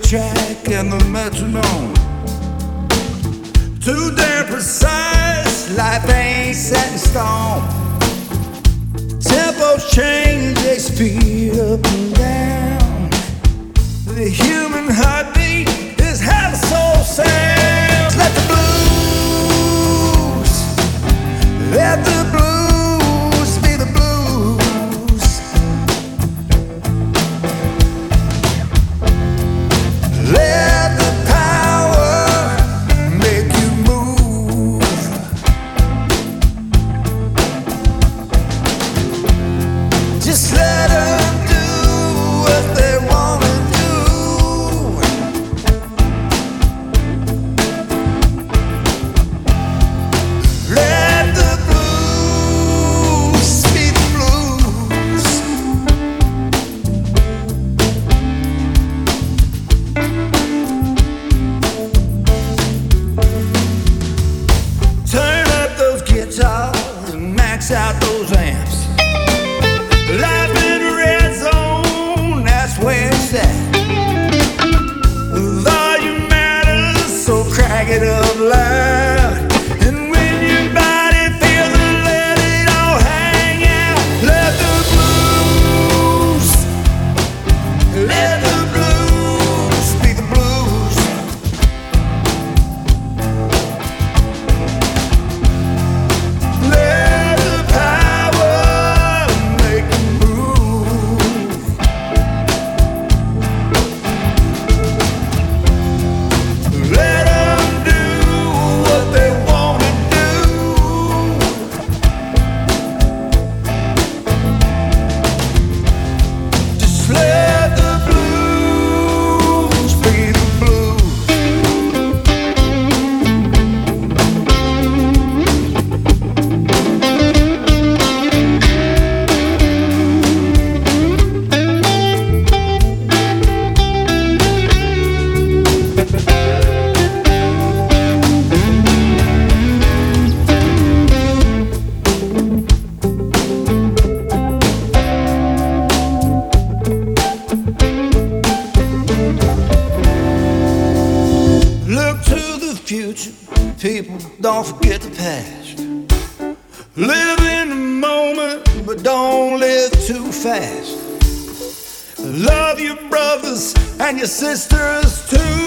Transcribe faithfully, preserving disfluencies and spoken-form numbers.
track and the metronome. Too damn precise, life ain't set in stone. Tempos change, they speed up and down. The human heartbeat is how the soul sounds. Let the blues, let the blues be the blues. Let the power make you move. Just let them do what they wanna do. Let the blues be the blues. Turn up those guitars and max out those amps. Life in the red zone, that's where it's at. Volume matters, so crack it up loud. And when your body feels it, let it all hang out. Let the blues, let the blues be the blues. Let the power make you move. Let them do what they wanna do. Just let the blues be the blues. Look to the future, people, don't forget the past. Live in the moment, but don't live too fast. Love your brothers and your sisters too.